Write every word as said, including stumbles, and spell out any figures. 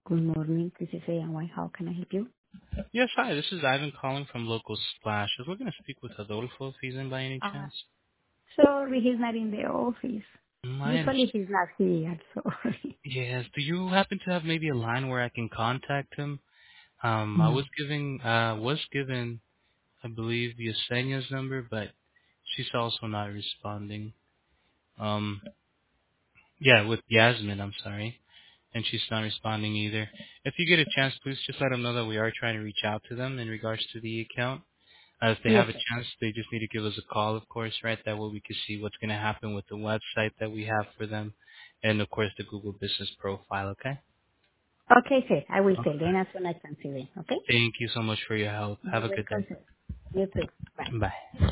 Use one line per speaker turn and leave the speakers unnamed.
Good morning. This is A M Y. How can I help you?
Yes, hi. This is Ivan calling from Local Splash. I was looking to speak with Adolfo if he's in by any
Uh,
chance.
sorry, he's not in the office.
My
Usually
understanding.
he's not here. Sorry.
Yes. Do you happen to have maybe a line where I can contact him? Um, I
No.
was giving, uh, was given, I believe, Yesenia's number, but she's also not responding. Um, yeah, with Yasmin, I'm sorry, and she's not responding either. If you get a chance, please just let them know that we are trying to reach out to them in regards to the account. Uh, if they
Yes,
have a
sir.
chance, they just need to give us a call, of course, right? That way we can see what's going to happen with the website that we have for them, and of course the Google Business Profile. Okay.
Okay, sir. I will tell
Okay.
them as soon as I can see them. Okay?
Thank you so much for your help. Have
You're
a good day.
welcome, sir. You too. Bye.
Bye.